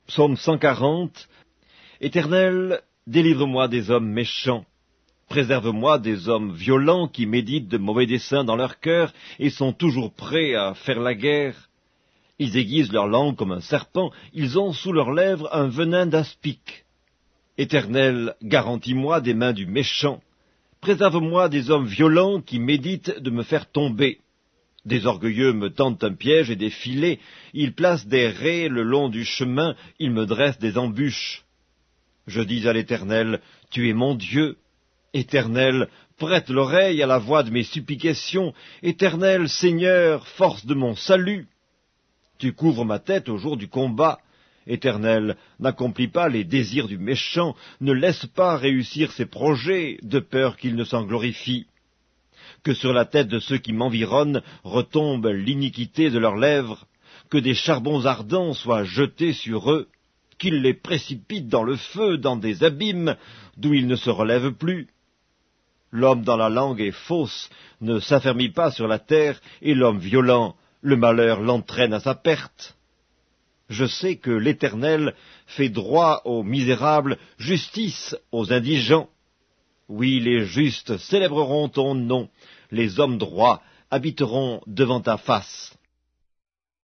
Psaume 140. Éternel, délivre-moi des hommes méchants. Préserve-moi des hommes violents qui méditent de mauvais desseins dans leur cœur et sont toujours prêts à faire la guerre. Ils aiguisent leur langue comme un serpent, ils ont sous leurs lèvres un venin d'aspic. Éternel, garantis-moi des mains du méchant. Préserve-moi des hommes violents qui méditent de me faire tomber. Des orgueilleux me tendent un piège et des filets, ils placent des raies le long du chemin, ils me dressent des embûches. Je dis à l'Éternel, tu es mon Dieu. Éternel, prête l'oreille à la voix de mes supplications. Éternel, Seigneur, force de mon salut. Tu couvres ma tête au jour du combat. Éternel, n'accomplis pas les désirs du méchant, ne laisse pas réussir ses projets, de peur qu'il ne s'en glorifie. Que sur la tête de ceux qui m'environnent retombe l'iniquité de leurs lèvres, que des charbons ardents soient jetés sur eux, qu'ils les précipitent dans le feu, dans des abîmes, d'où ils ne se relèvent plus. L'homme dans la langue est fausse, ne s'affermit pas sur la terre, et l'homme violent, le malheur l'entraîne à sa perte. Je sais que l'Éternel fait droit aux misérables, justice aux indigents. Oui, les justes célébreront ton nom, les hommes droits habiteront devant ta face.